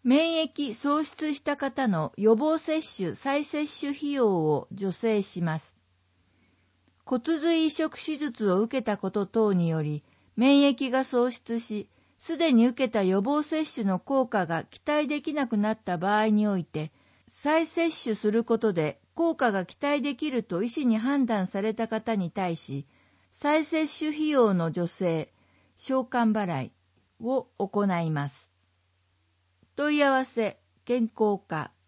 免疫喪失した方の予防接種再接種費用を助成します。骨髄移植手術を受けたこと等により、免疫が喪失し、すでに受けた予防接種の効果が期待できなくなった場合において、再接種することで効果が期待できると医師に判断された方に対し、再接種費用の助成、償還払いを行います。問い合わせ、健康課